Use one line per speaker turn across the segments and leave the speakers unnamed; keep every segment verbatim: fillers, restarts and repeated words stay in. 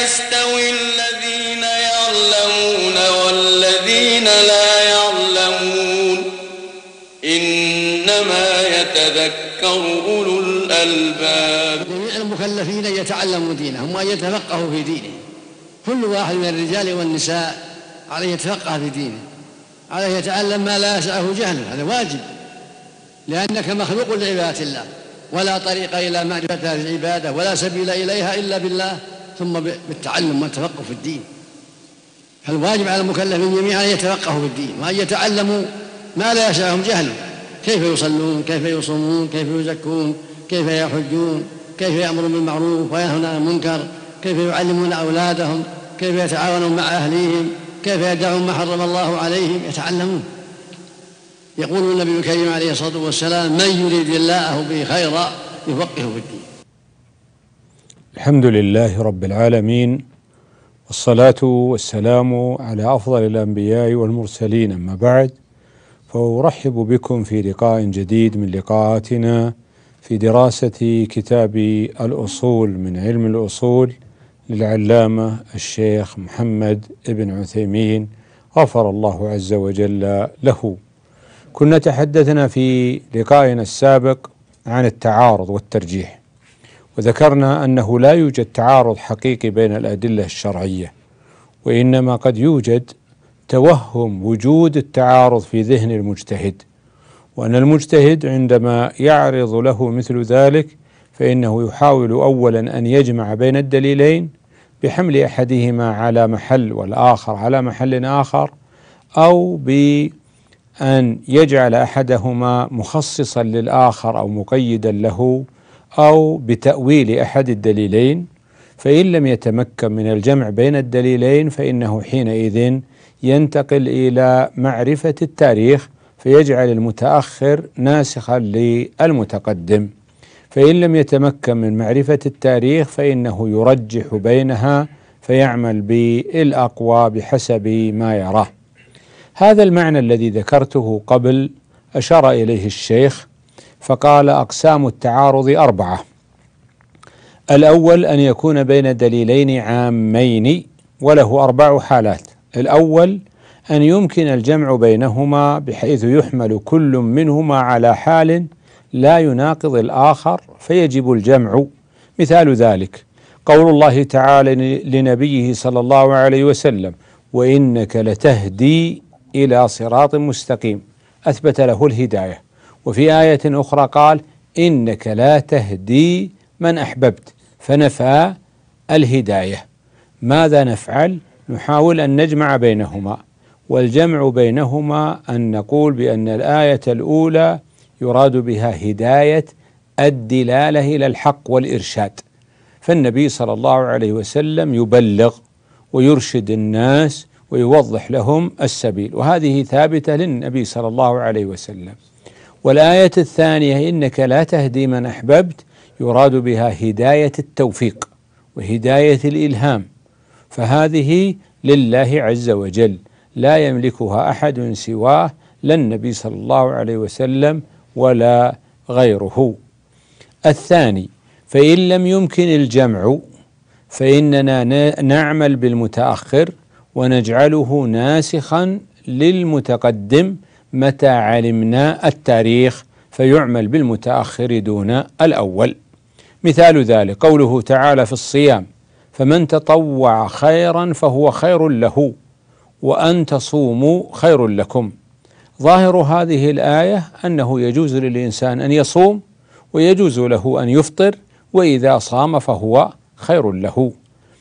يستوي الذين يعلمون والذين لا يعلمون إنما يتذكر أولو الألباب.
جميع المكلفين يتعلموا دينهم وأن يتفقهوا في دينهم. كل واحد من الرجال والنساء عليه يتفقه في دينه، عليه يتعلم ما لا يسعه جهله، هذا واجب، لأنك مخلوق لعبادة الله، ولا طريق إلى معرفة هذه العبادة ولا سبيل إليها إلا بالله، ثم بالتعلم والتفقه في الدين. فالواجب على المكلفين جميعا أن يتفقهوا في الدين وأن يتعلموا ما لا يسعهم جهله، كيف يصلون، كيف يصومون، كيف يزكون، كيف يحجون، كيف يأمرون بالمعروف وينهون عن المنكر، كيف يعلمون أولادهم، كيف يتعاونون مع أهليهم، كيف يدعون ما حرم الله عليهم، يتعلمون. يقول النبي الكريم عليه الصلاة والسلام: من يريد الله به خيرا يفقهه في الدين.
الحمد لله رب العالمين، والصلاة والسلام على أفضل الأنبياء والمرسلين، أما بعد، فأرحب بكم في لقاء جديد من لقاءاتنا في دراسة كتاب الأصول من علم الأصول للعلامة الشيخ محمد ابن عثيمين غفر الله عز وجل له. كنا تحدثنا في لقائنا السابق عن التعارض والترجيح، وذكرنا أنه لا يوجد تعارض حقيقي بين الأدلة الشرعية، وإنما قد يوجد توهم وجود التعارض في ذهن المجتهد، وأن المجتهد عندما يعرض له مثل ذلك فإنه يحاول أولا أن يجمع بين الدليلين بحمل أحدهما على محل والآخر على محل آخر، أو بأن يجعل أحدهما مخصصا للآخر أو مقيدا له، أو بتأويل أحد الدليلين. فإن لم يتمكن من الجمع بين الدليلين فإنه حينئذ ينتقل إلى معرفة التاريخ فيجعل المتأخر ناسخا للمتقدم. فإن لم يتمكن من معرفة التاريخ فإنه يرجح بينها فيعمل بالأقوى بحسب ما يراه. هذا المعنى الذي ذكرته قبل أشار إليه الشيخ فقال: أقسام التعارض أربعة. الأول أن يكون بين دليلين عامين وله أربع حالات. الأول أن يمكن الجمع بينهما بحيث يحمل كل منهما على حال لا يناقض الآخر فيجب الجمع. مثال ذلك قول الله تعالى لنبيه صلى الله عليه وسلم: وإنك لتهدي إلى صراط مستقيم، أثبت له الهداية. وفي آية أخرى قال: إنك لا تهدي من أحببت، فنفى الهداية. ماذا نفعل؟ نحاول أن نجمع بينهما، والجمع بينهما أن نقول بأن الآية الأولى يراد بها هداية الدلالة إلى الحق والإرشاد، فالنبي صلى الله عليه وسلم يبلغ ويرشد الناس ويوضح لهم السبيل، وهذه ثابتة للنبي صلى الله عليه وسلم. والآية الثانية: إنك لا تهدي من أحببت، يراد بها هداية التوفيق وهداية الإلهام، فهذه لله عز وجل لا يملكها أحد سواه، لا النبي صلى الله عليه وسلم ولا غيره. الثاني: فإن لم يمكن الجمع فإننا نعمل بالمتأخر ونجعله ناسخا للمتقدم متى علمنا التاريخ، فيعمل بالمتأخر دون الأول. مثال ذلك قوله تعالى في الصيام: فمن تطوع خيرا فهو خير له وأن تصوموا خير لكم. ظاهر هذه الآية أنه يجوز للإنسان أن يصوم ويجوز له أن يفطر، وإذا صام فهو خير له.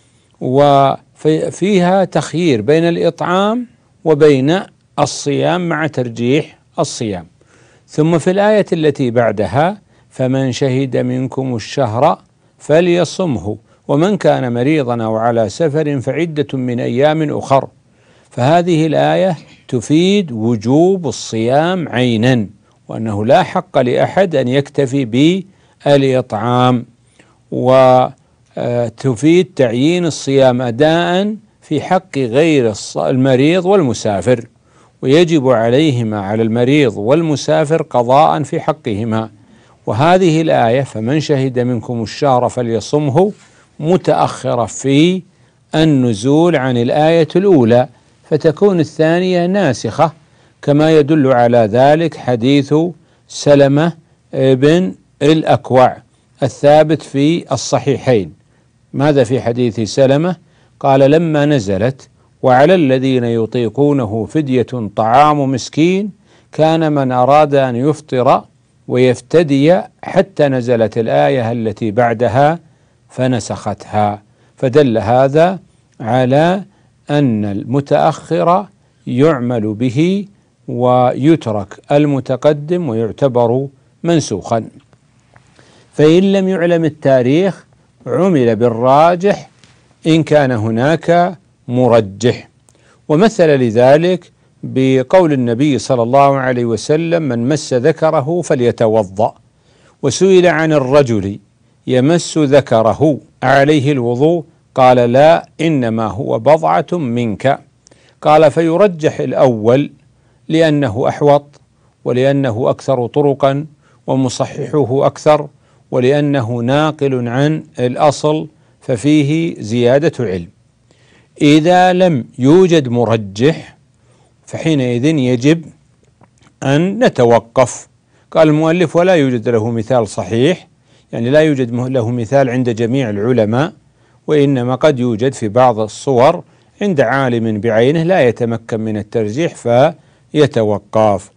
وفيها تخيير بين الإطعام وبين الصيام مع ترجيح الصيام. ثم في الآية التي بعدها: فمن شهد منكم الشهر فليصمه ومن كان مريضا أو على سفر فعدة من أيام أخر. فهذه الآية تفيد وجوب الصيام عينا، وأنه لا حق لأحد أن يكتفي بالإطعام، وتفيد تعيين الصيام أداء في حق غير المريض والمسافر، ويجب عليهما على المريض والمسافر قضاء في حقهما. وهذه الآية: فمن شهد منكم الشهر فليصمه، متأخرة في النزول عن الآية الأولى، فتكون الثانية ناسخة، كما يدل على ذلك حديث سلمة بن الأكوع الثابت في الصحيحين. ماذا في حديث سلمة؟ قال: لما نزلت وعلى الذين يطيقونه فدية طعام مسكين كان من أراد أن يفطر ويفتدي حتى نزلت الآية التي بعدها فنسختها، فدل هذا على أن المتأخر يعمل به ويترك المتقدم ويعتبر منسوخا. فإن لم يعلم التاريخ عمل بالراجح إن كان هناك مرجح. ومثل لذلك بقول النبي صلى الله عليه وسلم: من مس ذكره فليتوضأ. وسئل عن الرجل يمس ذكره عليه الوضوء؟ قال: لا، إنما هو بضعة منك. قال: فيرجح الأول لأنه أحوط، ولأنه أكثر طرقا، ومصححه أكثر، ولأنه ناقل عن الأصل ففيه زيادة علم. إذا لم يوجد مرجح فحينئذ يجب أن نتوقف. قال المؤلف: ولا يوجد له مثال صحيح، يعني لا يوجد له مثال عند جميع العلماء، وإنما قد يوجد في بعض الصور عند عالم بعينه لا يتمكن من الترجيح فيتوقف.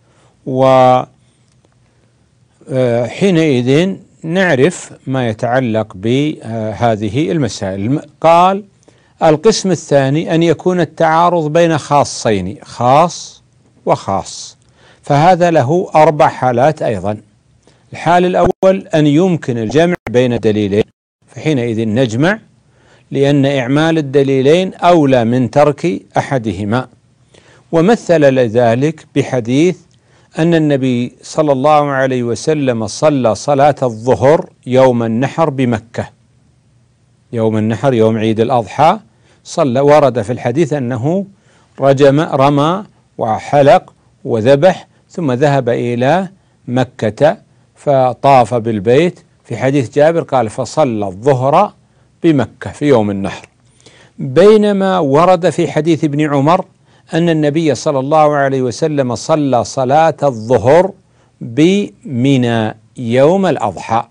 وحينئذ نعرف ما يتعلق بهذه المسائل. قال: القسم الثاني أن يكون التعارض بين خاصين، خاص وخاص، فهذا له أربع حالات أيضا. الحال الأول أن يمكن الجمع بين دليلين، فحينئذ نجمع، لأن إعمال الدليلين أولى من ترك أحدهما. ومثل لذلك بحديث أن النبي صلى الله عليه وسلم صلى صلاة الظهر يوم النحر بمكة، يوم النحر يوم عيد الأضحى، صلى، ورد في الحديث أنه رجم رمى وحلق وذبح ثم ذهب إلى مكة فطاف بالبيت. في حديث جابر قال: فصلى الظهر بمكة في يوم النحر. بينما ورد في حديث ابن عمر أن النبي صلى الله عليه وسلم صلى صلاة الظهر بمنى يوم الأضحى.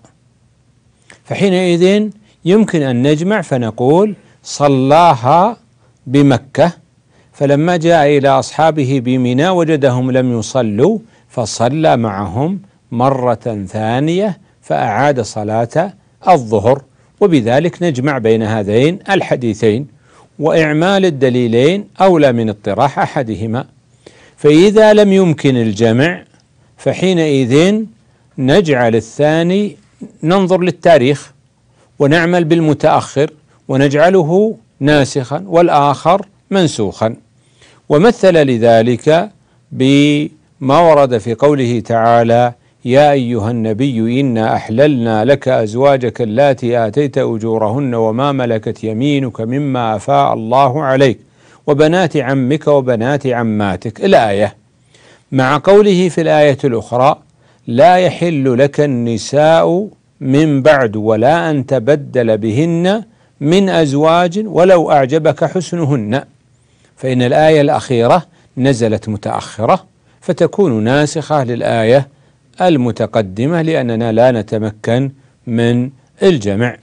فحينئذ يمكن أن نجمع فنقول: صلاها بمكة، فلما جاء إلى أصحابه بمنى وجدهم لم يصلوا فصلى معهم مرة ثانية فأعاد صلاة الظهر. وبذلك نجمع بين هذين الحديثين، وإعمال الدليلين أولى من اطراح أحدهما. فإذا لم يمكن الجمع فحينئذ نجعل الثاني، ننظر للتاريخ ونعمل بالمتأخر ونجعله ناسخا والآخر منسوخا. ومثل لذلك بما ورد في قوله تعالى: يا أيها النبي إنا أحللنا لك أزواجك اللاتي آتيت أجورهن وما ملكت يمينك مما أفاء الله عليك وبنات عمك وبنات عماتك، الآية، مع قوله في الآية الأخرى: لا يحل لك النساء من بعد ولا أن تبدل بهن من أزواج ولو أعجبك حسنهن. فإن الآية الأخيرة نزلت متأخرة فتكون ناسخة للآية المتقدمة، لأننا لا نتمكن من الجمع.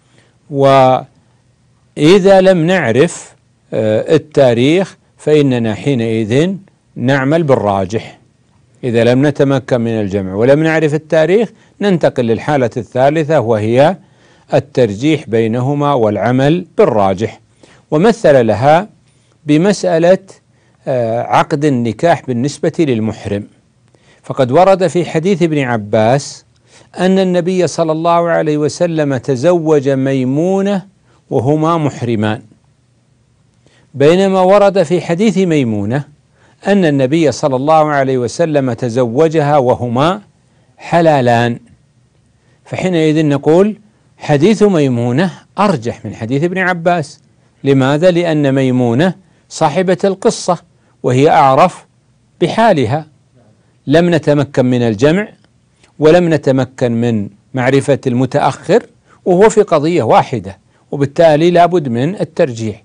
وإذا لم نعرف التاريخ فإننا حينئذ نعمل بالراجح. إذا لم نتمكن من الجمع ولم نعرف التاريخ ننتقل للحالة الثالثة، وهي الترجيح بينهما والعمل بالراجح. ومثل لها بمسألة عقد النكاح بالنسبة للمحرم، فقد ورد في حديث ابن عباس أن النبي صلى الله عليه وسلم تزوج ميمونة وهما محرمان، بينما ورد في حديث ميمونة أن النبي صلى الله عليه وسلم تزوجها وهما حلالان. فحينئذ نقول حديث ميمونة أرجح من حديث ابن عباس. لماذا؟ لأن ميمونة صاحبة القصة وهي أعرف بحالها، لم نتمكن من الجمع ولم نتمكن من معرفة المتأخر، وهو في قضية واحدة، وبالتالي لابد من الترجيح.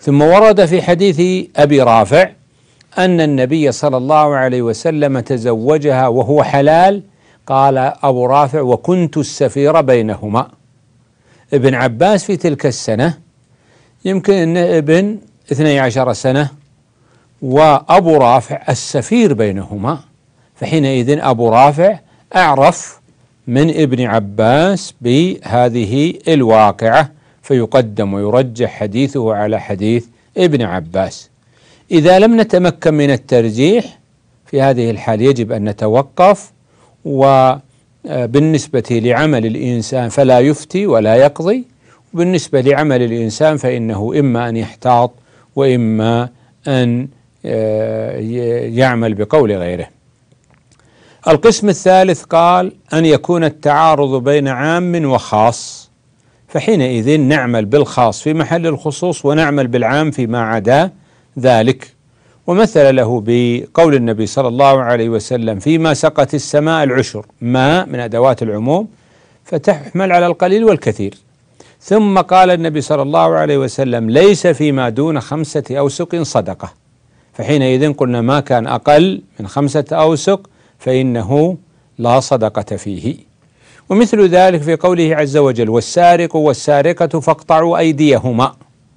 ثم ورد في حديث أبي رافع أن النبي صلى الله عليه وسلم تزوجها وهو حلال. قال أبو رافع: وكنت السفير بينهما. ابن عباس في تلك السنة يمكن أن ابن اثني عشر سنة، وأبو رافع السفير بينهما، فحينئذ أبو رافع أعرف من ابن عباس بهذه الواقعة، فيقدم ويرجح حديثه على حديث ابن عباس. إذا لم نتمكن من الترجيح في هذه الحال يجب أن نتوقف، وبالنسبة لعمل الإنسان فلا يفتي ولا يقضي، وبالنسبة لعمل الإنسان فإنه إما أن يحتاط وإما أن يعمل بقول غيره. القسم الثالث قال أن يكون التعارض بين عام وخاص، فحينئذ نعمل بالخاص في محل الخصوص ونعمل بالعام فيما عدا ذلك. ومثل له بقول النبي صلى الله عليه وسلم: فيما سقت السماء العشر. ما من أدوات العموم فتحمل على القليل والكثير. ثم قال النبي صلى الله عليه وسلم: ليس فيما دون خمسة أوسق صدقة. فحينئذ قلنا ما كان أقل من خمسة أوسق فإنه لا صدقة فيه. ومثل ذلك في قوله عز وجل: والسارق والسارقة فاقطعوا أيديهما،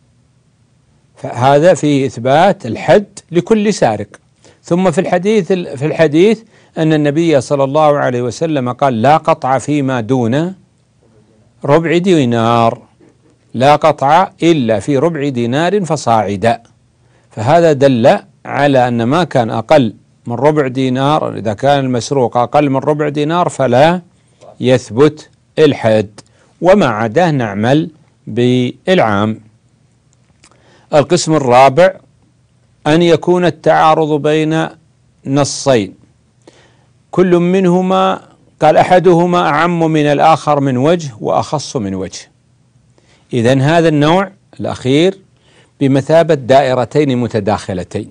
فهذا في إثبات الحد لكل سارق. ثم في الحديث في الحديث أن النبي صلى الله عليه وسلم قال: لا قطع فيما دون ربع دينار، لا قطع إلا في ربع دينار فصاعدا. فهذا دل على أن ما كان أقل من ربع دينار، إذا كان المسروق أقل من ربع دينار فلا يثبت الحد، وما عداه نعمل بالعام. القسم الرابع أن يكون التعارض بين نصين كل منهما قال أحدهما أعم من الآخر من وجه وأخص من وجه. إذن هذا النوع الأخير بمثابة دائرتين متداخلتين.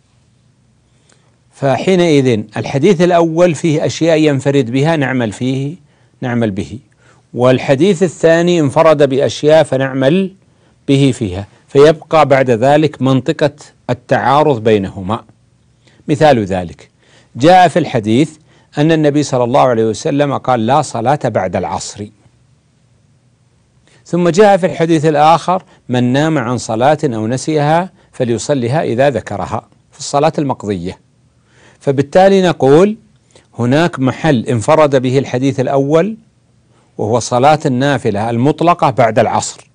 فحينئذ الحديث الأول فيه أشياء ينفرد بها نعمل فيه نعمل به، والحديث الثاني انفرد بأشياء فنعمل به فيها، فيبقى بعد ذلك منطقة التعارض بينهما. مثال ذلك جاء في الحديث أن النبي صلى الله عليه وسلم قال: لا صلاة بعد العصر. ثم جاء في الحديث الآخر: من نام عن صلاة أو نسيها فليصلها إذا ذكرها، في الصلاة المقضية. فبالتالي نقول هناك محل انفرد به الحديث الأول وهو صلاة النافلة المطلقة بعد العصر،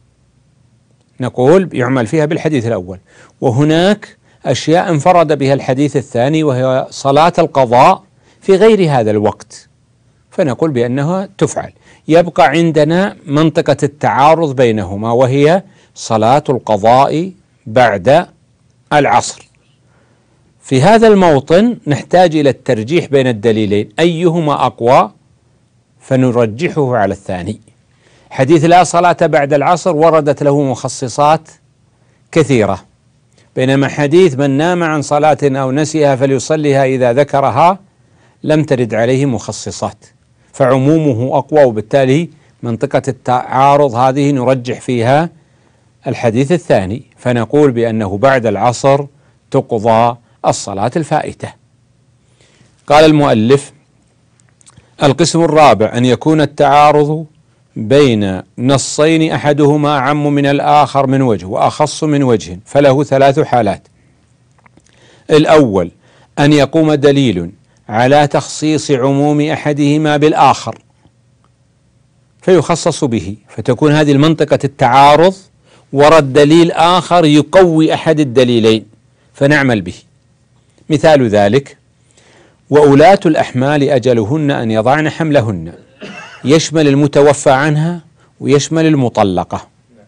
نقول يعمل فيها بالحديث الأول. وهناك أشياء انفرد بها الحديث الثاني وهي صلاة القضاء في غير هذا الوقت، فنقول بأنها تفعل. يبقى عندنا منطقة التعارض بينهما وهي صلاة القضاء بعد العصر. في هذا الموطن نحتاج إلى الترجيح بين الدليلين، أيهما أقوى فنرجحه على الثاني. حديث لا صلاة بعد العصر وردت له مخصصات كثيرة، بينما حديث من نام عن صلاة أو نسيها فليصليها إذا ذكرها لم ترد عليه مخصصات، فعمومه أقوى، وبالتالي منطقة التعارض هذه نرجح فيها الحديث الثاني، فنقول بأنه بعد العصر تقضى الصلاة الفائتة. قال المؤلف: القسم الرابع أن يكون التعارض بين نصين أحدهما أعم من الآخر من وجه وأخص من وجه، فله ثلاث حالات. الأول أن يقوم دليل على تخصيص عموم أحدهما بالآخر فيخصص به، فتكون هذه المنطقة التعارض ورد دليل آخر يقوي أحد الدليلين فنعمل به. مثال ذلك: وأولاة الأحمال أجلهن أن يضعن حملهن، يشمل المتوفى عنها ويشمل المطلقة.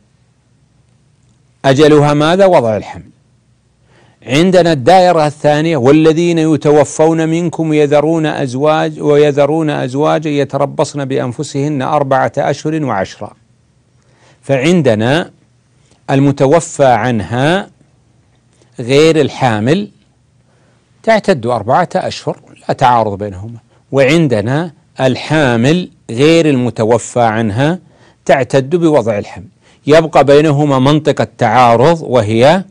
أجلها ماذا؟ وضع الحمل. عندنا الدائرة الثانية: والذين يتوفون منكم ويذرون أزواج ويذرون أزواجا يتربصن بأنفسهن أربعة أشهر وعشرا. فعندنا المتوفى عنها غير الحامل تعتد أربعة أشهر، لا تعارض بينهما، وعندنا الحامل غير المتوفى عنها تعتد بوضع الحمل. يبقى بينهما منطقة تعارض، وهي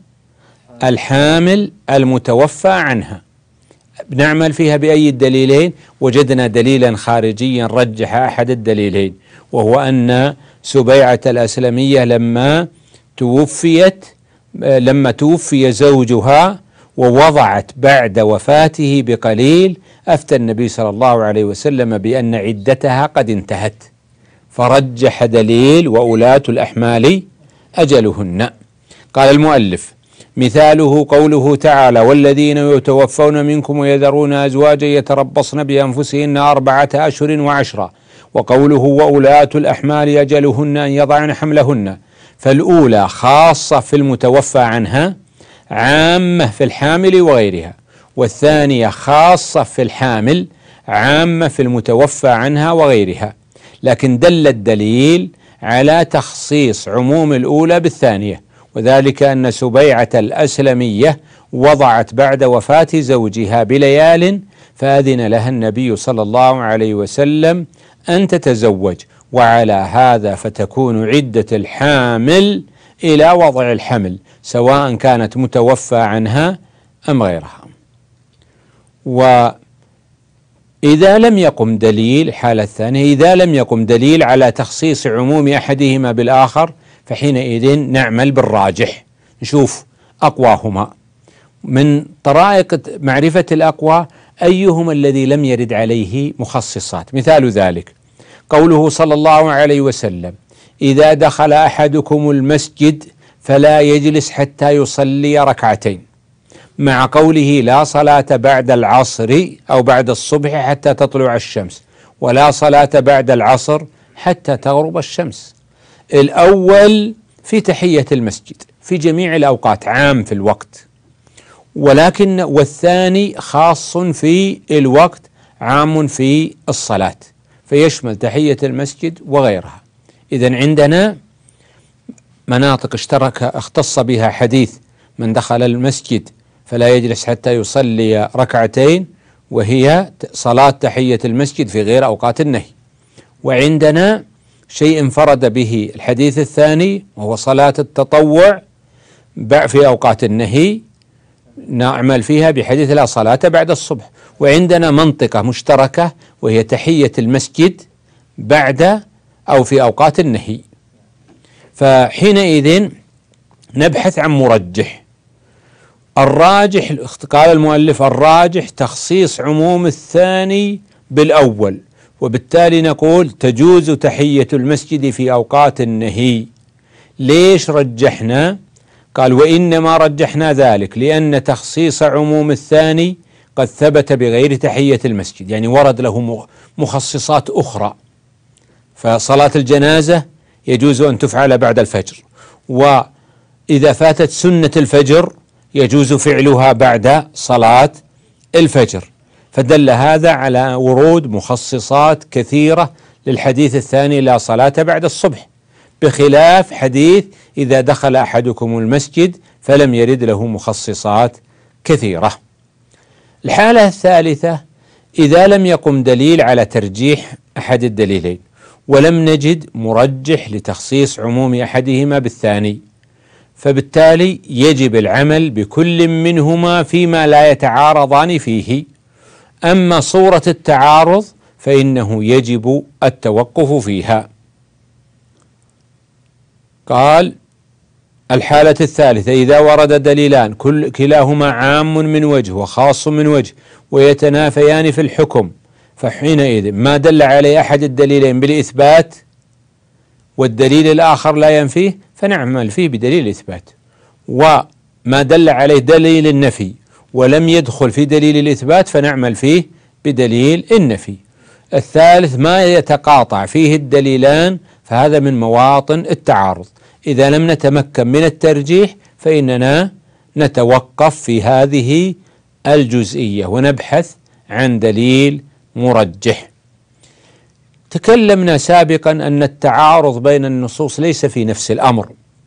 الحامل المتوفى عنها. بنعمل فيها بأي الدليلين؟ وجدنا دليلا خارجيا رجح أحد الدليلين، وهو أن سبيعة الأسلمية لما توفيت لما توفي زوجها ووضعت بعد وفاته بقليل، أفتى النبي صلى الله عليه وسلم بأن عدتها قد انتهت، فرجح دليل وأولاة الأحمال أجلهن. قال المؤلف: مثاله قوله تعالى: والذين يتوفون منكم ويذرون أزواجا يتربصن بأنفسهن أربعة أشهر وعشرا، وقوله وأولاة الأحمال أجلهن أن يضعن حملهن. فالأولى خاصة في المتوفى عنها، عامة في الحامل وغيرها، والثانية خاصة في الحامل، عامة في المتوفى عنها وغيرها. لكن دل الدليل على تخصيص عموم الأولى بالثانية، وذلك أن سبيعة الأسلمية وضعت بعد وفاة زوجها بليال، فأذن لها النبي صلى الله عليه وسلم أن تتزوج، وعلى هذا فتكون عدة الحامل إلى وضع الحمل، سواء كانت متوفى عنها أم غيرها. وإذا لم يقم دليل، الحالة الثانية، إذا لم يقم دليل على تخصيص عموم أحدهما بالآخر، فحينئذ نعمل بالراجح، نشوف أقواهما. من طرائق معرفة الأقوى أيهما الذي لم يرد عليه مخصصات. مثال ذلك قوله صلى الله عليه وسلم: إذا دخل أحدكم المسجد فلا يجلس حتى يصلي ركعتين، مع قوله لا صلاة بعد العصر أو بعد الصبح حتى تطلع الشمس، ولا صلاة بعد العصر حتى تغرب الشمس. الأول في تحية المسجد في جميع الأوقات، عام في الوقت، ولكن والثاني خاص في الوقت، عام في الصلاة، فيشمل تحية المسجد وغيرها. إذن عندنا مناطق اشترك اختص بها حديث من دخل المسجد فلا يجلس حتى يصلي ركعتين، وهي صلاة تحية المسجد في غير أوقات النهي. وعندنا شيء انفرد به الحديث الثاني، وهو صلاة التطوع في أوقات النهي، نعمل فيها بحديث لا صلاة بعد الصبح. وعندنا منطقة مشتركة وهي تحية المسجد بعد أو في أوقات النهي، فحينئذ نبحث عن مرجح. الراجح، قال المؤلف: الراجح تخصيص عموم الثاني بالأول، وبالتالي نقول تجوز تحية المسجد في أوقات النهي. ليش رجحنا؟ قال: وإنما رجحنا ذلك لأن تخصيص عموم الثاني قد ثبت بغير تحية المسجد، يعني ورد له مخصصات أخرى. فصلاة الجنازة يجوز أن تفعل بعد الفجر، وإذا فاتت سنة الفجر يجوز فعلها بعد صلاة الفجر، فدل هذا على ورود مخصصات كثيرة للحديث الثاني لا صلاة بعد الصبح، بخلاف حديث إذا دخل أحدكم المسجد فلم يرد له مخصصات كثيرة. الحالة الثالثة: إذا لم يقم دليل على ترجيح أحد الدليلين ولم نجد مرجح لتخصيص عموم أحدهما بالثاني، فبالتالي يجب العمل بكل منهما فيما لا يتعارضان فيه. أما صورة التعارض فإنه يجب التوقف فيها. قال: الحالة الثالثة: إذا ورد دليلان كل كلاهما عام من وجه وخاص من وجه ويتنافيان في الحكم، فحينئذ ما دل عليه أحد الدليلين بالإثبات والدليل الآخر لا ينفيه فنعمل فيه بدليل الإثبات، وما دل عليه دليل النفي ولم يدخل في دليل الإثبات فنعمل فيه بدليل النفي. الثالث: ما يتقاطع فيه الدليلان، فهذا من مواطن التعارض. إذا لم نتمكن من الترجيح فإننا نتوقف في هذه الجزئية ونبحث عن دليل مرجح. تكلمنا سابقا أن التعارض بين النصوص ليس في نفس الأمر،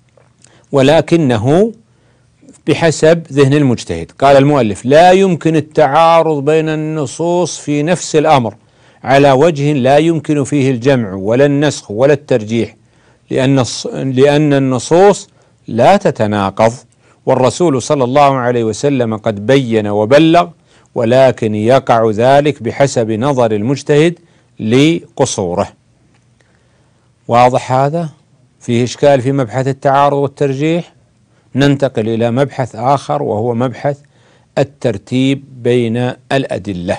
ولكنه بحسب ذهن المجتهد. قال المؤلف: لا يمكن التعارض بين النصوص في نفس الأمر على وجه لا يمكن فيه الجمع ولا النسخ ولا الترجيح، لأن لأن النصوص لا تتناقض، والرسول صلى الله عليه وسلم قد بين وبلغ، ولكن يقع ذلك بحسب نظر المجتهد لقصوره. واضح هذا؟ فيه إشكال في مبحث التعارض والترجيح. ننتقل إلى مبحث آخر وهو مبحث الترتيب بين الأدلة.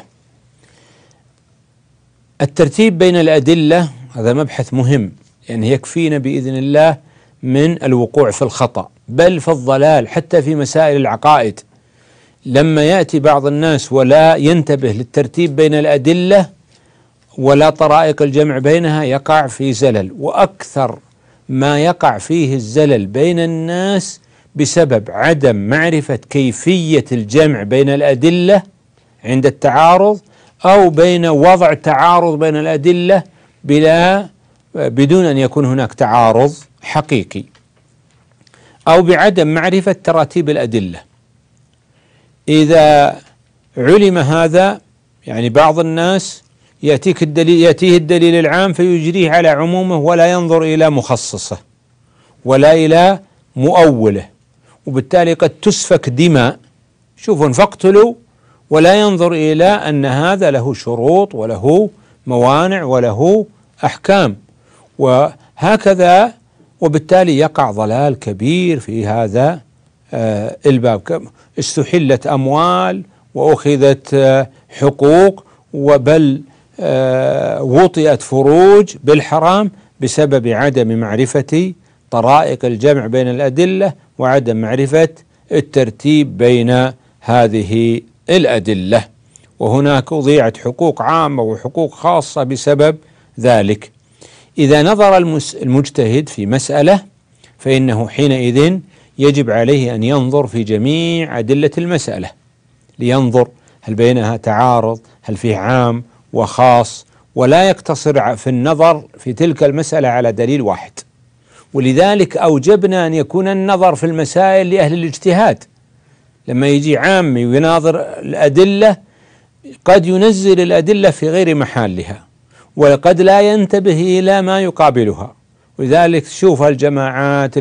الترتيب بين الأدلة هذا مبحث مهم، يعني يكفينا بإذن الله من الوقوع في الخطأ بل في الضلال حتى في مسائل العقائد. لما يأتي بعض الناس ولا ينتبه للترتيب بين الأدلة ولا طرائق الجمع بينها يقع في زلل، وأكثر ما يقع فيه الزلل بين الناس بسبب عدم معرفة كيفية الجمع بين الأدلة عند التعارض، أو بين وضع تعارض بين الأدلة بلا بدون أن يكون هناك تعارض حقيقي، أو بعدم معرفة تراتيب الأدلة. إذا علم هذا، يعني بعض الناس يأتيك الدليل يأتيه الدليل العام فيجريه على عمومه ولا ينظر إلى مخصصه ولا إلى مؤوله، وبالتالي قد تسفك دماء. شوفوا فاقتلوا، ولا ينظر إلى أن هذا له شروط وله موانع وله أحكام، وهكذا، وبالتالي يقع ضلال كبير في هذا آه الباب. استحلت أموال وأخذت آه حقوق، وبل آه وطئت فروج بالحرام بسبب عدم معرفة طرائق الجمع بين الأدلة وعدم معرفة الترتيب بين هذه الأدلة، وهناك أضيعت حقوق عامة وحقوق خاصة بسبب ذلك. إذا نظر المجتهد في مسألة فإنه حينئذ يجب عليه أن ينظر في جميع أدلة المسألة، لينظر هل بينها تعارض، هل فيه عام وخاص، ولا يقتصر في النظر في تلك المسألة على دليل واحد. ولذلك أوجبنا أن يكون النظر في المسائل لأهل الاجتهاد. لما يجي عامي ويناظر الأدلة قد ينزل الأدلة في غير محلها، وقد لا ينتبه إلى ما يقابلها. ولذلك شوف الجماعات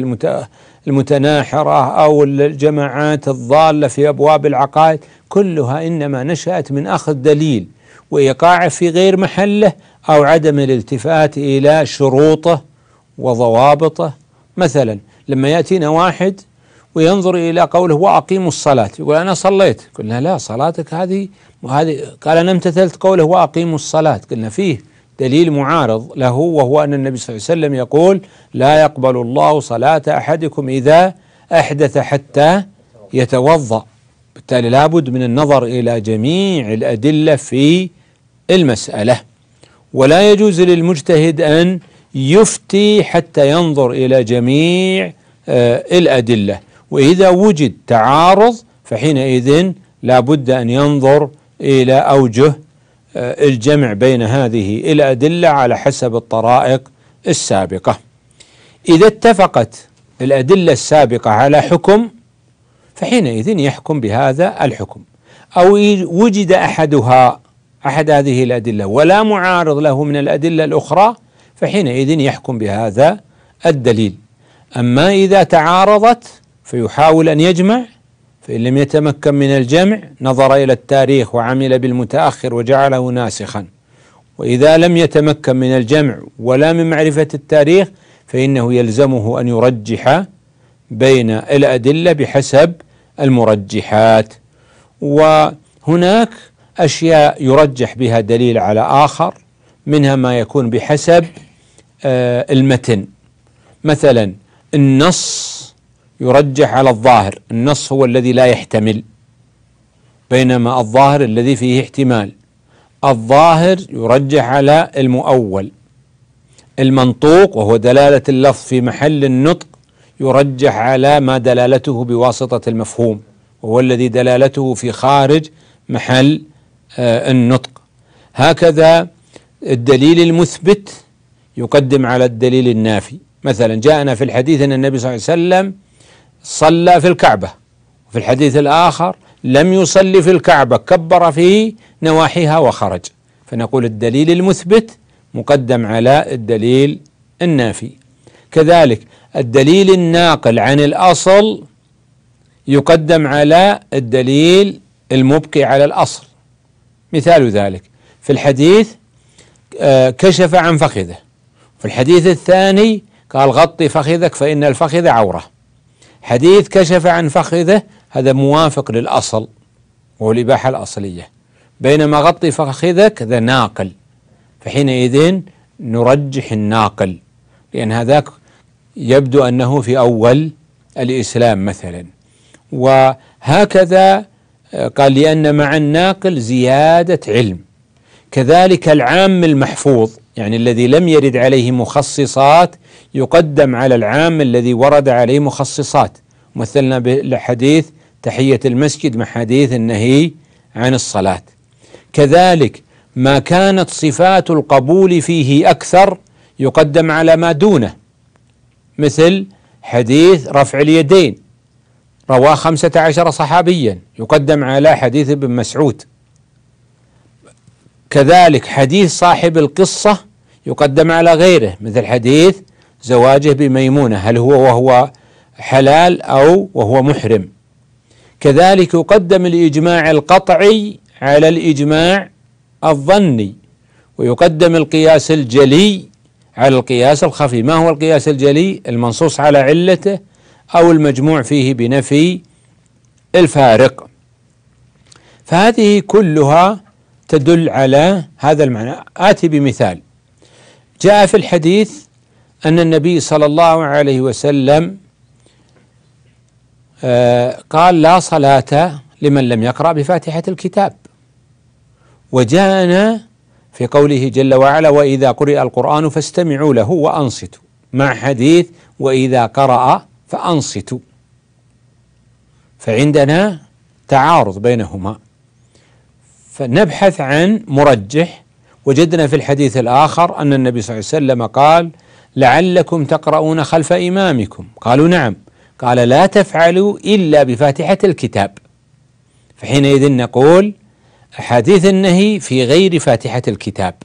المتناحرة أو الجماعات الضالة في أبواب العقائد كلها إنما نشأت من أخذ دليل وإيقاعه في غير محله، أو عدم الالتفات إلى شروطه وضوابطه. مثلا لما يأتينا واحد وينظر إلى قوله وأقيموا الصلاة، يقول أنا صليت، قلنا لا، صلاتك هذه وهذه، قال أنا امتثلت قوله وأقيموا الصلاة، قلنا فيه دليل معارض له، وهو أن النبي صلى الله عليه وسلم يقول لا يقبل الله صلاة أحدكم إذا أحدث حتى يتوضأ. بالتالي لابد من النظر إلى جميع الأدلة في المسألة، ولا يجوز للمجتهد أن يفتي حتى ينظر إلى جميع آه الأدلة. وإذا وجد تعارض فحينئذ لا بد أن ينظر إلى أوجه آه الجمع بين هذه الأدلة على حسب الطرائق السابقة. إذا اتفقت الأدلة السابقة على حكم فحينئذ يحكم بهذا الحكم، أو وجد أحدها أحد هذه الأدلة ولا معارض له من الأدلة الأخرى فحينئذ يحكم بهذا الدليل. أما إذا تعارضت فيحاول أن يجمع، فإن لم يتمكن من الجمع نظر إلى التاريخ وعمل بالمتأخر وجعله ناسخا، وإذا لم يتمكن من الجمع ولا من معرفة التاريخ فإنه يلزمه أن يرجح بين الأدلة بحسب المرجحات. وهناك أشياء يرجح بها دليل على آخر، منها ما يكون بحسب آه المتن. مثلا النص يرجح على الظاهر، النص هو الذي لا يحتمل، بينما الظاهر الذي فيه احتمال. الظاهر يرجح على المؤول. المنطوق وهو دلالة اللفظ في محل النطق يرجح على ما دلالته بواسطة المفهوم، وهو الذي دلالته في خارج محل آه النطق. هكذا الدليل المثبت يقدم على الدليل النافي. مثلا جاءنا في الحديث أن النبي صلى الله عليه وسلم صلى في الكعبة، وفي الحديث الآخر لم يصلي في الكعبة، كبر في نواحيها وخرج، فنقول الدليل المثبت مقدم على الدليل النافي. كذلك الدليل الناقل عن الأصل يقدم على الدليل المبقي على الأصل. مثال ذلك في الحديث كشف عن فخذه، في الحديث الثاني قال غطي فخذك فإن الفخذ عورة. حديث كشف عن فخذه هذا موافق للأصل وهو الإباحة الأصلية، بينما غطي فخذك ذا ناقل، فحينئذ نرجح الناقل لأن هذاك يبدو أنه في أول الإسلام مثلا. وهكذا قال لأن مع الناقل زيادة علم. كذلك العام المحفوظ يعني الذي لم يرد عليه مخصصات يقدم على العام الذي ورد عليه مخصصات، مثلنا بحديث تحية المسجد مع حديث النهي عن الصلاة. كذلك ما كانت صفات القبول فيه أكثر يقدم على ما دونه، مثل حديث رفع اليدين رواه خمسة عشر صحابيا يقدم على حديث ابن مسعود. كذلك حديث صاحب القصة يقدم على غيره، مثل حديث زواجه بميمونة هل هو وهو حلال أو وهو محرم. كذلك يقدم الإجماع القطعي على الإجماع الظني، ويقدم القياس الجلي على القياس الخفي. ما هو القياس الجلي؟ المنصوص على علته أو المجموع فيه بنفي الفارق. فهذه كلها تدل على هذا المعنى. آتي بمثال. جاء في الحديث أن النبي صلى الله عليه وسلم قال لا صلاة لمن لم يقرأ بفاتحة الكتاب، وجاءنا في قوله جل وعلا وإذا قرئ القرآن فاستمعوا له وأنصتوا، مع حديث وإذا قرأ فأنصتوا، فعندنا تعارض بينهما. فنبحث عن مرجح. وجدنا في الحديث الآخر أن النبي صلى الله عليه وسلم قال لعلكم تقرؤون خلف إمامكم، قالوا نعم، قال لا تفعلوا إلا بفاتحة الكتاب. فحينئذ نقول أحاديث النهي في غير فاتحة الكتاب،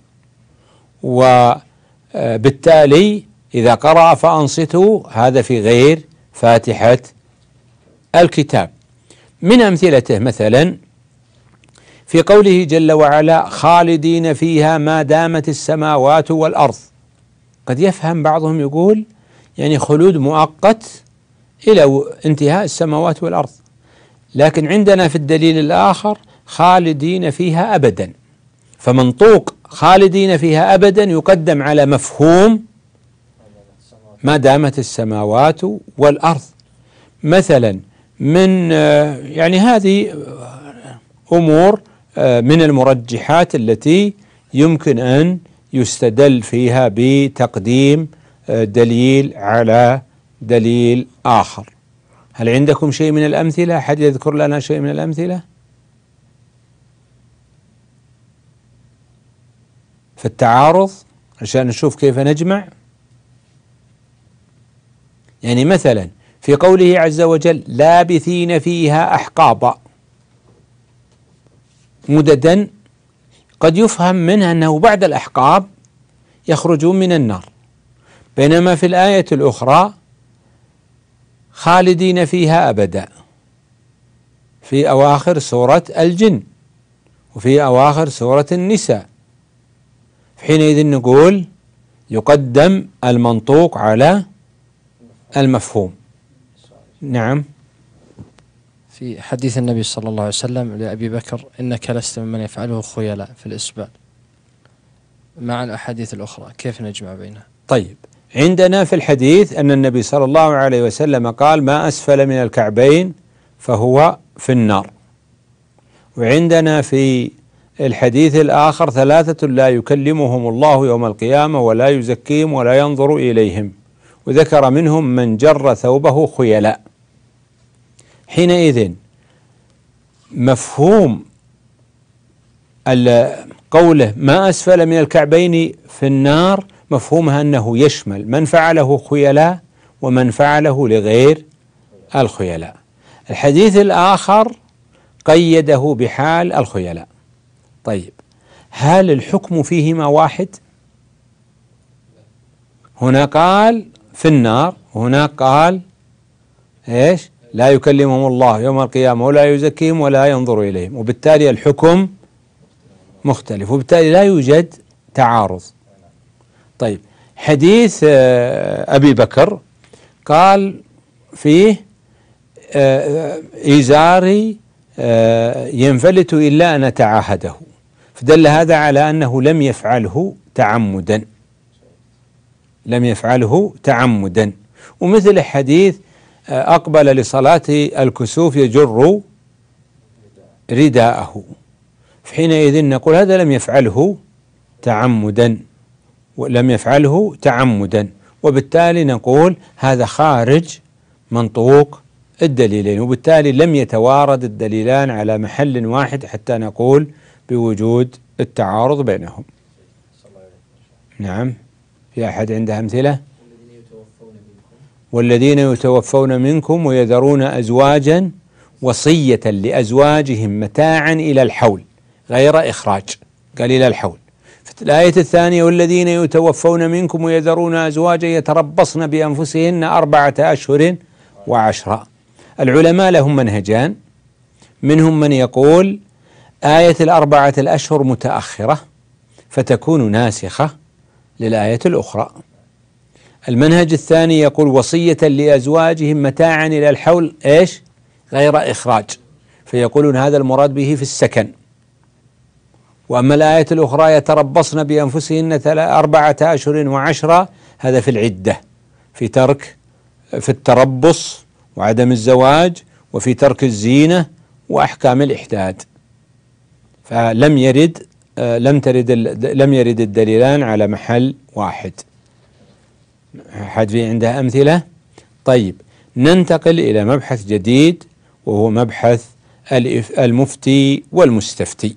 وبالتالي إذا قرأ فأنصتوا هذا في غير فاتحة الكتاب. من أمثلته مثلا في قوله جل وعلا خالدين فيها ما دامت السماوات والأرض. قد يفهم بعضهم يقول يعني خلود مؤقت إلى انتهاء السماوات والأرض، لكن عندنا في الدليل الآخر خالدين فيها أبدا، فمنطوق خالدين فيها أبدا يقدم على مفهوم ما دامت السماوات والأرض. مثلا من يعني هذه أمور من المرجحات التي يمكن أن يستدل فيها بتقديم دليل على دليل آخر. هل عندكم شيء من الأمثلة؟ أحد يذكر لنا شيء من الأمثلة في التعارض عشان نشوف كيف نجمع؟ يعني مثلا في قوله عز وجل لابثين فيها أحقابا مددا، قد يفهم منها أنه بعد الأحقاب يخرجون من النار، بينما في الآية الأخرى خالدين فيها أبدا في أواخر سورة الجن وفي أواخر سورة النساء. حينئذ نقول يقدم المنطوق على المفهوم. نعم.
في حديث النبي صلى الله عليه وسلم لأبي بكر إنك لست ممن يفعله خيلاء في الإسبال، مع الأحاديث الأخرى كيف نجمع بينها؟
طيب، عندنا في الحديث أن النبي صلى الله عليه وسلم قال ما أسفل من الكعبين فهو في النار، وعندنا في الحديث الآخر ثلاثة لا يكلمهم الله يوم القيامة ولا يزكيهم ولا ينظر إليهم، وذكر منهم من جر ثوبه خيلاء. حينئذ مفهوم قوله ما أسفل من الكعبين في النار مفهومها أنه يشمل من فعله خيلاء ومن فعله لغير الخيلاء. الحديث الآخر قيده بحال الخيلاء. طيب، هل الحكم فيهما واحد؟ هنا قال في النار، وهناك قال ايش؟ لا يكلمهم الله يوم القيامة ولا يزكيهم ولا ينظر إليهم، وبالتالي الحكم مختلف، وبالتالي لا يوجد تعارض. طيب حديث أبي بكر قال فيه إزاري ينفلت إلا أن أتعاهده، فدل هذا على أنه لم يفعله تعمدا، لم يفعله تعمدا. ومثل حديث أقبل لصلاة الكسوف يجر رداءه، فحينئذ نقول هذا لم يفعله تعمدا، ولم يفعله تعمدا، وبالتالي نقول هذا خارج منطوق الدليلين، وبالتالي لم يتوارد الدليلان على محل واحد حتى نقول بوجود التعارض بينهم. نعم. في أحد عنده أمثلة؟ والذين يتوفون منكم ويذرون أزواجا وصية لأزواجهم متاعا إلى الحول غير إخراج، قال إلى الحول. في الآية الثانية والذين يتوفون منكم ويذرون أزواجا يتربصن بأنفسهن أربعة أشهر وعشرة. العلماء لهم منهجان، منهم من يقول آية الأربعة الأشهر متأخرة فتكون ناسخة للآية الأخرى. المنهج الثاني يقول وصية لأزواجهم متاعا إلى الحول إيش؟ غير إخراج، فيقولون هذا المراد به في السكن. وأما الآية الأخرى يتربصن بأنفسهن أربعة أشهر وعشرة، هذا في العدة، في ترك في التربص وعدم الزواج، وفي ترك الزينة وأحكام الإحداد. فلم يرد لم ترد لم يرد الدليلان على محل واحد. حد في عنده أمثلة؟ طيب ننتقل إلى مبحث جديد، وهو مبحث المفتي والمستفتي.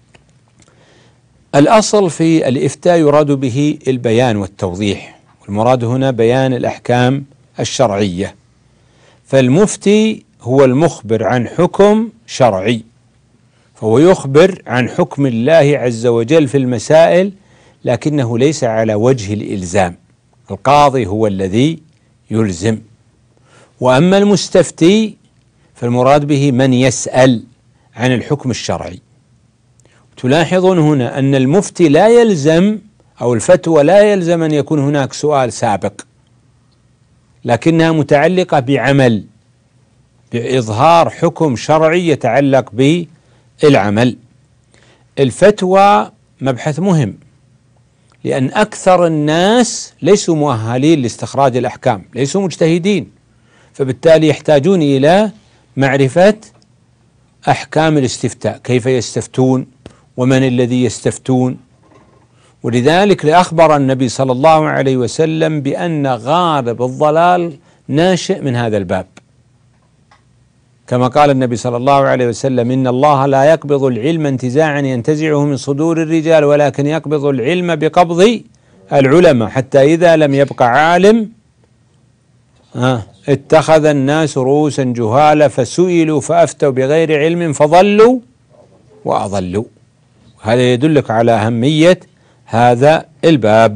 الأصل في الإفتاء يراد به البيان والتوضيح، والمراد هنا بيان الأحكام الشرعية. فالمفتي هو المخبر عن حكم شرعي، فهو يخبر عن حكم الله عز وجل في المسائل، لكنه ليس على وجه الإلزام. القاضي هو الذي يلزم. وأما المستفتي فالمراد به من يسأل عن الحكم الشرعي. تلاحظون هنا أن المفتي لا يلزم، أو الفتوى لا يلزم أن يكون هناك سؤال سابق، لكنها متعلقة بعمل، بإظهار حكم شرعي يتعلق بالعمل. الفتوى مبحث مهم، لأن أكثر الناس ليسوا مؤهلين لاستخراج الأحكام، ليسوا مجتهدين، فبالتالي يحتاجون إلى معرفة أحكام الاستفتاء، كيف يستفتون ومن الذي يستفتون. ولذلك أخبر النبي صلى الله عليه وسلم بأن غالب الضلال ناشئ من هذا الباب، كما قال النبي صلى الله عليه وسلم إن الله لا يقبض العلم انتزاعا ينتزعه من صدور الرجال، ولكن يقبض العلم بقبض العلماء، حتى إذا لم يبق عالم آه اتخذ الناس رؤوسا جهالا فسئلوا فأفتوا بغير علم فضلوا وأضلوا. هذا يدلك على أهمية هذا الباب،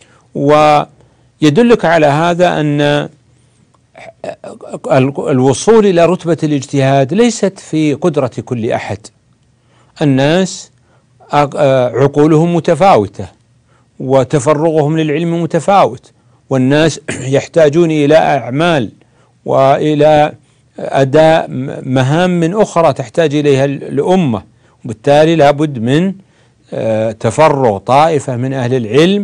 ويدلك على هذا أن الوصول إلى رتبة الاجتهاد ليست في قدرة كل أحد. الناس عقولهم متفاوتة وتفرغهم للعلم متفاوت، والناس يحتاجون إلى أعمال وإلى أداء مهام من أخرى تحتاج إليها الأمة، وبالتالي لابد من تفرغ طائفة من أهل العلم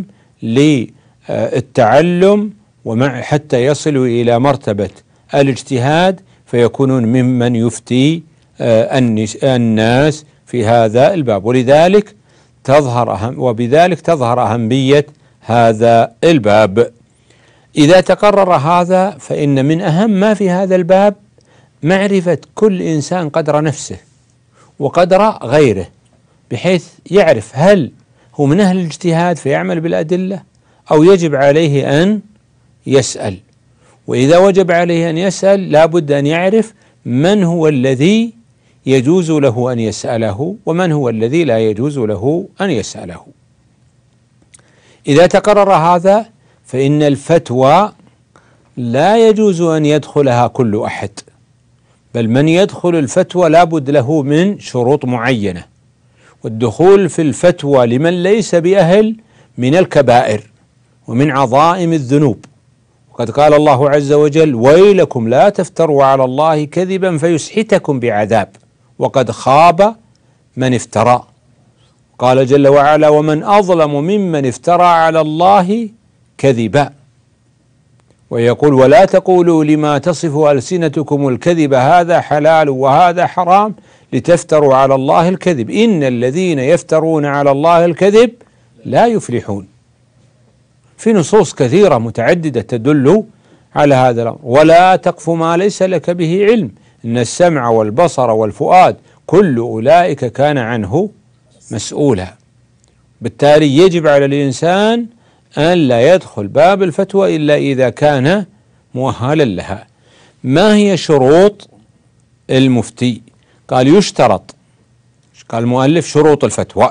للتعلم ومع حتى يصلوا إلى مرتبة الاجتهاد، فيكونون ممن يفتي الناس في هذا الباب. ولذلك تظهر أهم وبذلك تظهر أهمية هذا الباب. إذا تقرر هذا فإن من أهم ما في هذا الباب معرفة كل إنسان قدر نفسه وقدر غيره، بحيث يعرف هل هو من أهل الاجتهاد فيعمل بالأدلة أو يجب عليه أن يسأل. وإذا وجب عليه أن يسأل لابد أن يعرف من هو الذي يجوز له أن يسأله ومن هو الذي لا يجوز له أن يسأله. إذا تقرر هذا فإن الفتوى لا يجوز أن يدخلها كل أحد، بل من يدخل الفتوى لابد له من شروط معينة، والدخول في الفتوى لمن ليس بأهل من الكبائر ومن عظائم الذنوب. وقد قال الله عز وجل: ويلكم لا تفتروا على الله كذبا فيسحتكم بعذاب وقد خاب من افترى. قال جل وعلا: ومن أظلم ممن افترى على الله كذبا. ويقول: ولا تقولوا لما تصف ألسنتكم الكذب هذا حلال وهذا حرام لتفتروا على الله الكذب إن الذين يفترون على الله الكذب لا يفلحون. في نصوص كثيرة متعددة تدل على هذا الأمر. ولا تقف ما ليس لك به علم إن السمع والبصر والفؤاد كل أولئك كان عنه مسؤولا. بالتالي يجب على الإنسان أن لا يدخل باب الفتوى إلا إذا كان مؤهلا لها. ما هي شروط المفتي؟ قال: يشترط، قال المؤلف، شروط الفتوى.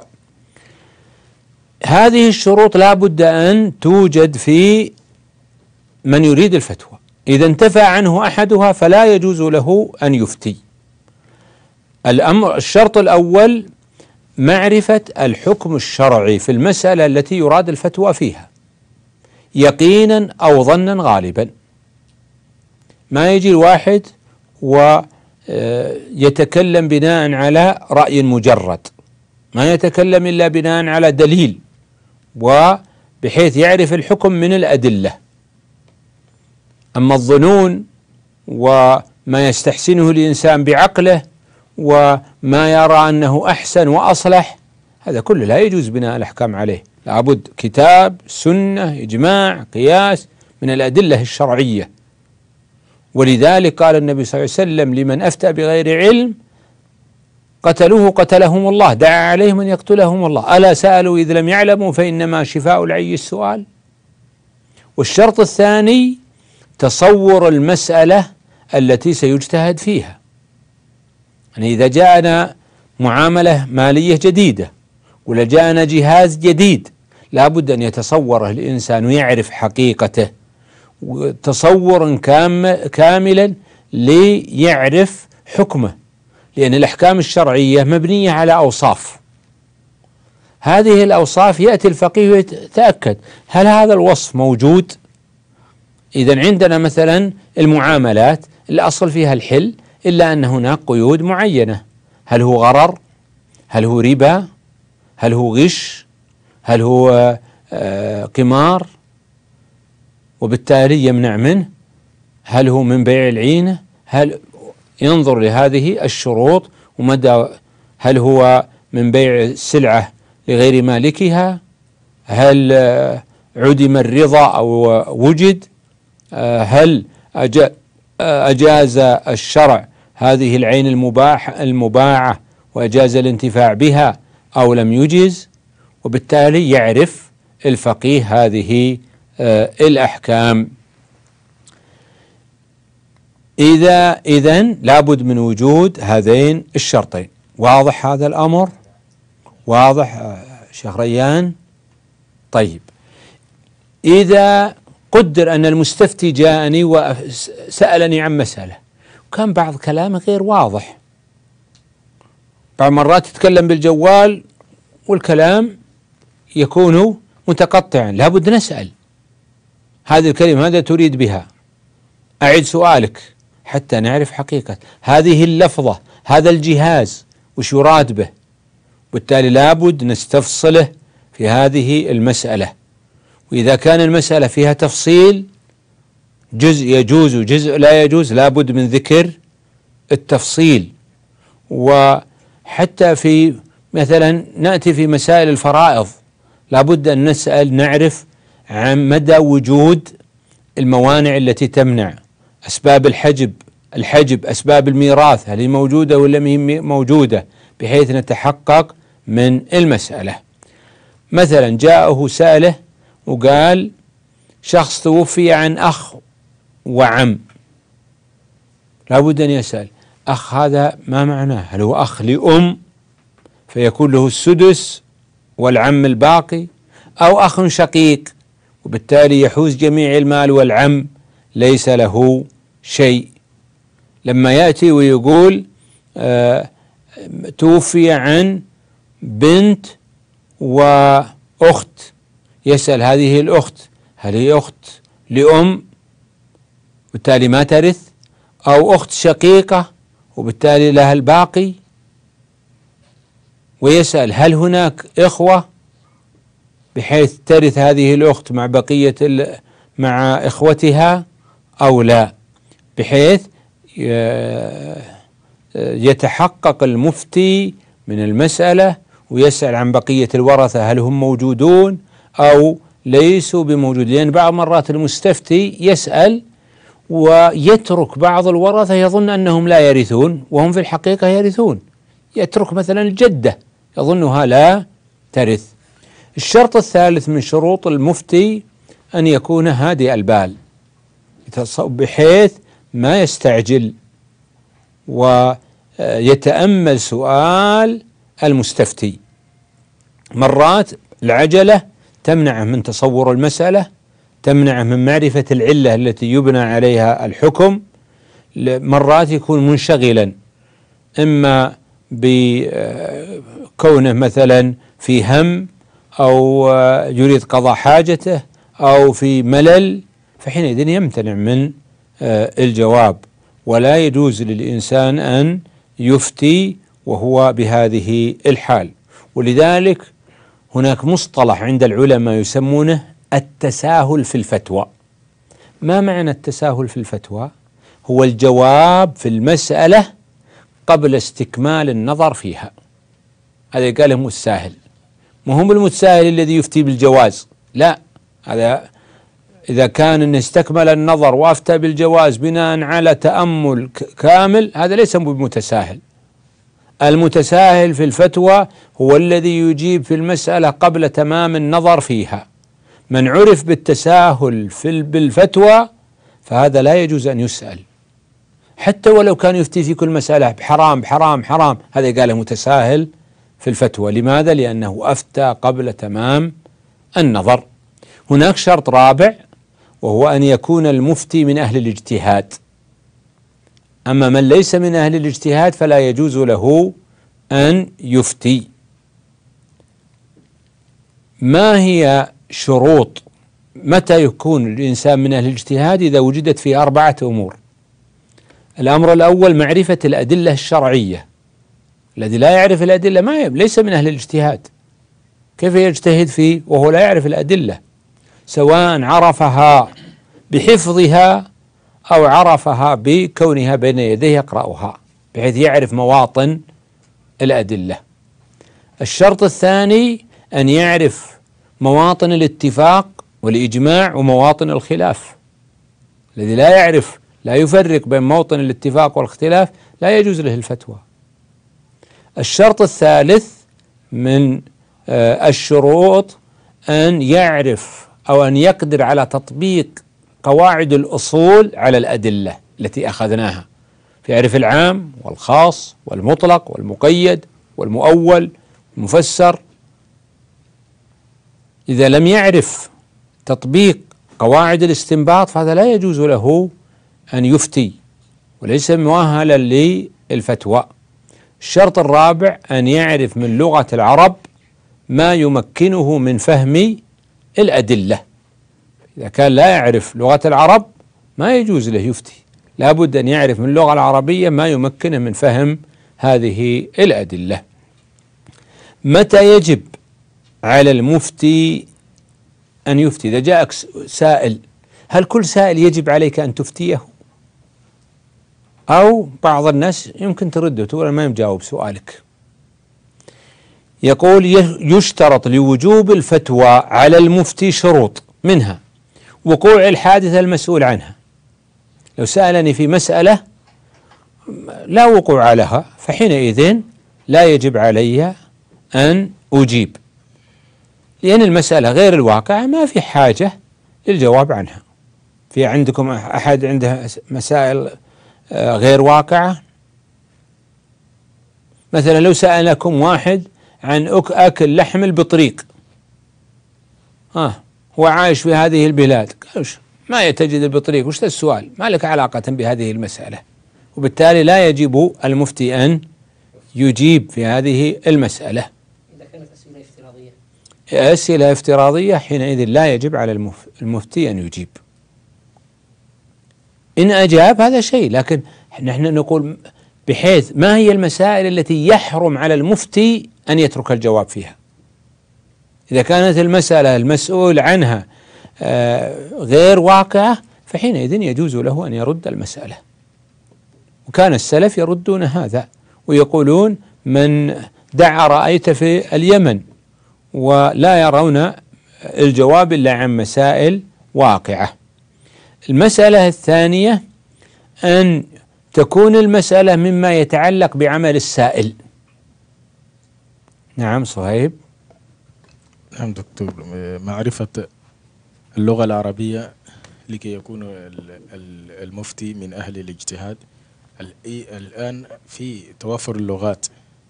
هذه الشروط لا بد أن توجد في من يريد الفتوى. إذا انتفى عنه أحدها فلا يجوز له أن يفتي. الأمر الشرط الأول معرفة الحكم الشرعي في المسألة التي يراد الفتوى فيها يقينا أو ظنا غالبا. ما يجي الواحد ويتكلم بناء على رأي مجرد، ما يتكلم إلا بناء على دليل وبحيث يعرف الحكم من الأدلة. أما الظنون وما يستحسنه الإنسان بعقله وما يرى أنه أحسن وأصلح، هذا كله لا يجوز بناء الأحكام عليه. لابد كتاب، سنة، إجماع، قياس من الأدلة الشرعية. ولذلك قال النبي صلى الله عليه وسلم: لمن أفتى بغير علم قتلوه قتلهم الله، دعا عليهم أن يقتلهم الله، ألا سألوا إذ لم يعلموا فإنما شفاء العي السؤال. والشرط الثاني تصور المسألة التي سيجتهد فيها. يعني إذا جاءنا معاملة مالية جديدة ولا جاءنا جهاز جديد لابد أن يتصوره الإنسان ويعرف حقيقته تصورا كاملا ليعرف حكمه، لأن الأحكام الشرعية مبنية على أوصاف. هذه الأوصاف يأتي الفقيه ويتأكد هل هذا الوصف موجود. إذن عندنا مثلا المعاملات الأصل فيها الحل إلا أن هناك قيود معينة، هل هو غرر، هل هو ربا، هل هو غش، هل هو آه قمار وبالتالي يمنع منه، هل هو من بيع العينة، هل ينظر لهذه الشروط ومدى، هل هو من بيع السلعة لغير مالكها، هل آه عدم الرضا أو وجد، آه هل أجا أجاز الشرع هذه العين المباح المباعة وأجاز الانتفاع بها أو لم يجز. وبالتالي يعرف الفقيه هذه آه الأحكام. إذا إذن لابد من وجود هذين الشرطين. واضح هذا الأمر؟ واضح آه شيخ ريان؟ طيب، إذا قدر أن المستفتي جاءني وسألني عن مسألة وكان بعض كلامه غير واضح، بعض مرات يتكلم بالجوال والكلام يكون متقطعا، لابد نسأل هذه الكلمة ماذا تريد بها، أعد سؤالك حتى نعرف حقيقة هذه اللفظة، هذا الجهاز وش يراد به. بالتالي لابد نستفصله في هذه المسألة. وإذا كان المسألة فيها تفصيل جزء يجوز وجزء لا يجوز لابد من ذكر التفصيل. وحتى في مثلا نأتي في مسائل الفرائض لابد أن نسأل نعرف عن مدى وجود الموانع التي تمنع، أسباب الحجب الحجب أسباب الميراث هل هي موجودة ولا ما هي موجودة، بحيث نتحقق من المسألة. مثلا جاءه سائله وقال شخص توفي عن أخ وعم، لابد أن يسأل أخ هذا ما معناه، هل هو أخ لأم فيكون له السدس والعم الباقي، أو أخ شقيق وبالتالي يحوز جميع المال والعم ليس له شيء. لما يأتي ويقول آه توفي عن بنت وأخت، يسأل هذه الأخت هل هي أخت لأم وبالتالي ما ترث، أو أخت شقيقة وبالتالي لها الباقي، ويسأل هل هناك إخوة بحيث ترث هذه الأخت مع بقية مع إخوتها أو لا، بحيث يتحقق المفتي من المسألة ويسأل عن بقية الورثة هل هم موجودون أو ليسوا بموجودين. لأن بعض مرات المستفتي يسأل ويترك بعض الورثة يظن أنهم لا يرثون وهم في الحقيقة يرثون، يترك مثلا الجدة يظنها لا ترث. الشرط الثالث من شروط المفتي أن يكون هادئ البال بحيث ما يستعجل ويتأمل سؤال المستفتي. مرات العجلة تمنعه من تصور المسألة، تمنعه من معرفة العلة التي يبنى عليها الحكم. مرات يكون منشغلا إما بكونه مثلا في هم أو يريد قضاء حاجته أو في ملل، فحينئذ يمتنع من الجواب، ولا يجوز للإنسان أن يفتي وهو بهذه الحال. ولذلك هناك مصطلح عند العلماء يسمونه التساهل في الفتوى. ما معنى التساهل في الفتوى؟ هو الجواب في المسألة قبل استكمال النظر فيها. هذا قال المتساهل، ما هو المتساهل الذي يفتي بالجواز، لا، هذا إذا كان أن استكمل النظر وأفتى بالجواز بناء على تأمل كامل هذا ليس بمتساهل. المتساهل في الفتوى هو الذي يجيب في المسألة قبل تمام النظر فيها. من عرف بالتساهل في بالفتوى فهذا لا يجوز أن يسأل، حتى ولو كان يفتي في كل مسألة بحرام بحرام حرام، هذا قاله متساهل في الفتوى. لماذا؟ لأنه أفتى قبل تمام النظر. هناك شرط رابع وهو أن يكون المفتي من أهل الاجتهاد. أما من ليس من أهل الاجتهاد فلا يجوز له أن يفتي. ما هي شروط متى يكون الإنسان من أهل الاجتهاد؟ إذا وجدت فيه أربعة أمور. الأمر الأول معرفة الأدلة الشرعية. الذي لا يعرف الأدلة ما يب ليس من أهل الاجتهاد. كيف يجتهد فيه وهو لا يعرف الأدلة، سواء عرفها بحفظها أو عرفها بكونها بين يديه يقرأها بحيث يعرف مواطن الأدلة. الشرط الثاني أن يعرف مواطن الاتفاق والإجماع ومواطن الخلاف. الذي لا يعرف لا يفرق بين موطن الاتفاق والاختلاف لا يجوز له الفتوى. الشرط الثالث من الشروط أن يعرف أو أن يقدر على تطبيق قواعد الأصول على الأدلة التي أخذناها، فيعرف العام والخاص والمطلق والمقيد والمؤول والمفسر. إذا لم يعرف تطبيق قواعد الاستنباط فهذا لا يجوز له أن يفتي وليس مؤهلا للفتوى. الشرط الرابع أن يعرف من لغة العرب ما يمكنه من فهم الأدلة. إذا كان لا يعرف لغة العرب ما يجوز له يفتي، لا بد أن يعرف من اللغة العربية ما يمكنه من فهم هذه الأدلة. متى يجب على المفتي أن يفتي؟ إذا جاءك سائل، هل كل سائل يجب عليك أن تفتيه؟ أو بعض الناس يمكن ترده تقول ما يجاوب سؤالك. يقول يشترط لوجوب الفتوى على المفتي شروط، منها وقوع الحادثة المسؤول عنها. لو سألني في مسألة لا وقوع لها فحينئذ لا يجب علي أن أجيب، لأن المسألة غير الواقعة ما في حاجة للجواب عنها. في عندكم أحد عنده مسائل غير واقعة؟ مثلا لو سألكم واحد عن أكل لحم البطريق، آه هو عايش في هذه البلاد، ما تجد البطريق، وش السؤال؟ ما لك علاقة بهذه المسألة، وبالتالي لا يجب المفتي أن يجيب في هذه المسألة.
إذا كانت أسئلة افتراضية
أسئلة افتراضية حينئذ لا يجب على المفتي أن يجيب. إن أجاب هذا شيء، لكن نحن نقول بحيث ما هي المسائل التي يحرم على المفتي أن يترك الجواب فيها. إذا كانت المسألة المسؤول عنها غير واقعة فحينئذ يجوز له أن يرد المسألة. وكان السلف يردون هذا ويقولون من دعا رأيت في اليمن، ولا يرون الجواب إلا عن مسائل واقعة. المسألة الثانية أن تكون المسألة مما يتعلق بعمل السائل. نعم صهيب.
نعم دكتور، معرفة اللغة العربية لكي يكون المفتي من أهل الاجتهاد. الآن في توافر اللغات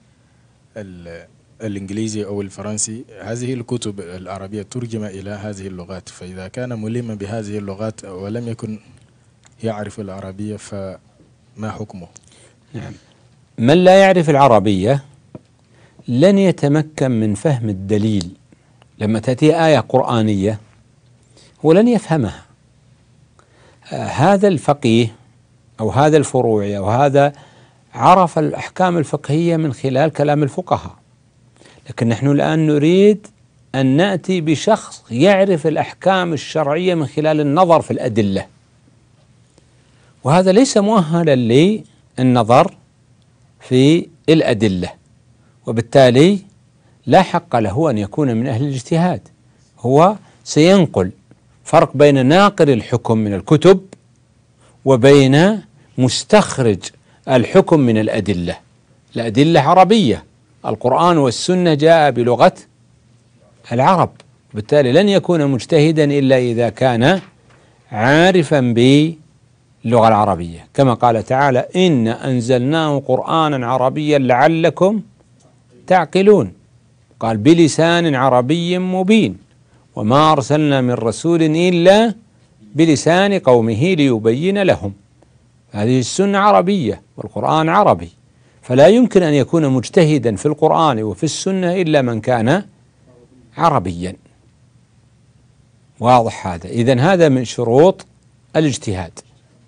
الإنجليزي أو الفرنسي، هذه الكتب العربية ترجم إلى هذه اللغات، فإذا كان ملما بهذه اللغات ولم يكن يعرف العربية فما حكمه؟
نعم، من لا يعرف العربية لن يتمكن من فهم الدليل. لما تأتي آية قرآنية هو لن يفهمها. آه هذا الفقيه أو هذا الفروعي أو هذا عرف الأحكام الفقهية من خلال كلام الفقهاء، لكن نحن الآن نريد أن نأتي بشخص يعرف الأحكام الشرعية من خلال النظر في الأدلة، وهذا ليس مؤهلا للنظر في الأدلة، وبالتالي لا حق له أن يكون من أهل الاجتهاد. هو سينقل فرق بين ناقل الحكم من الكتب وبين مستخرج الحكم من الأدلة. الأدلة عربية، القرآن والسنة جاء بلغة العرب، بالتالي لن يكون مجتهدا إلا إذا كان عارفا باللغة العربية، كما قال تعالى إن أنزلناه قرآنا عربيا لعلكم تعقلون، قال بلسان عربي مبين وما أرسلنا من رسول إلا بلسان قومه ليبين لهم. هذه السنة عربية والقرآن عربي، فلا يمكن أن يكون مجتهدا في القرآن وفي السنة إلا من كان عربيا. واضح هذا؟ إذن هذا من شروط الاجتهاد،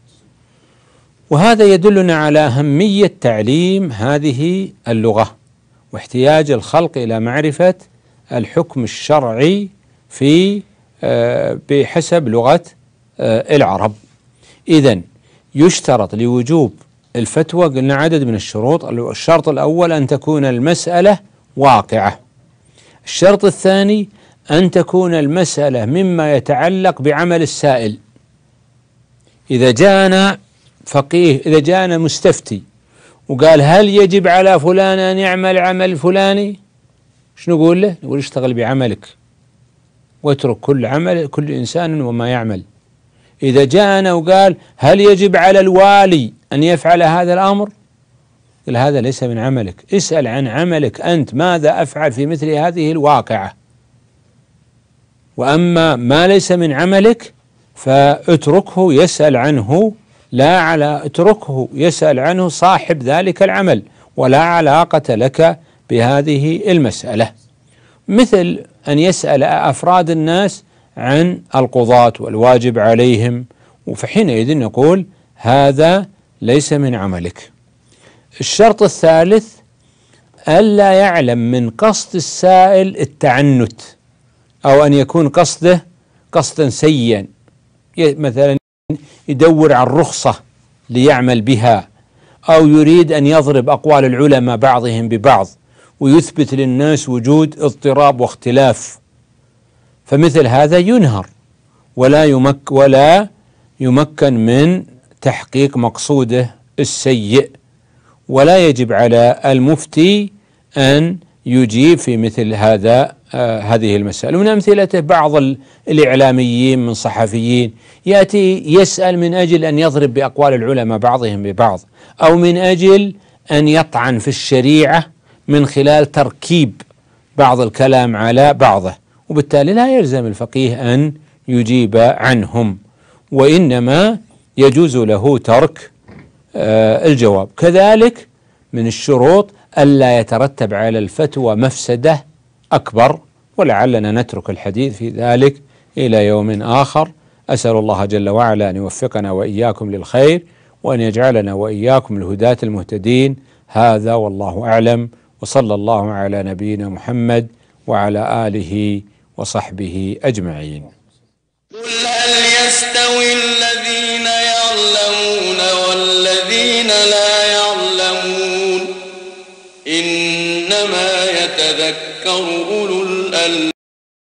وهذا يدلنا على أهمية تعليم هذه اللغة واحتياج الخلق إلى معرفة الحكم الشرعي في بحسب لغة العرب. إذن يشترط لوجوب الفتوى قلنا عدد من الشروط. الشرط الأول أن تكون المسألة واقعة. الشرط الثاني أن تكون المسألة مما يتعلق بعمل السائل. إذا جاءنا فقيه، إذا جاءنا مستفتي وقال هل يجب على فلان أن يعمل عمل فلاني، شو نقول له؟ نقول اشتغل بعملك واترك كل عمل كل إنسان وما يعمل. إذا جاءنا وقال هل يجب على الوالي أن يفعل هذا الأمر، قل هذا ليس من عملك، اسأل عن عملك أنت، ماذا أفعل في مثل هذه الواقعة. وأما ما ليس من عملك فاتركه يسأل عنه، لا على اتركه يسأل عنه صاحب ذلك العمل، ولا علاقة لك بهذه المسألة. مثل أن يسأل أفراد الناس عن القضاة والواجب عليهم، فحينئذ نقول هذا ليس من عملك. الشرط الثالث ألا يعلم من قصد السائل التعنت، أو أن يكون قصده قصدا سيئا، مثلا يدور عن رخصة ليعمل بها، أو يريد أن يضرب أقوال العلماء بعضهم ببعض ويثبت للناس وجود اضطراب واختلاف، فمثل هذا ينهر ولا يمك ولا يمكن من تحقيق مقصوده السيء، ولا يجب على المفتي أن يجيب في مثل هذا آه هذه المسألة. ومن أمثلته بعض الإعلاميين من صحفيين يأتي يسأل من أجل أن يضرب بأقوال العلماء بعضهم ببعض، أو من أجل أن يطعن في الشريعة من خلال تركيب بعض الكلام على بعضه، وبالتالي لا يلزم الفقيه أن يجيب عنهم. وإنما يجوز له ترك الجواب. كذلك من الشروط ألا يترتب على الفتوى مفسدة أكبر، ولعلنا نترك الحديث في ذلك إلى يوم آخر. أسأل الله جل وعلا أن يوفقنا وإياكم للخير، وأن يجعلنا وإياكم الهداة المهتدين. هذا والله أعلم، وصلى الله على نبينا محمد وعلى آله وصحبه أجمعين.
قل هل يستوي الذين يعلمون والذين لا يعلمون إنما يتذكر أولو الألباب.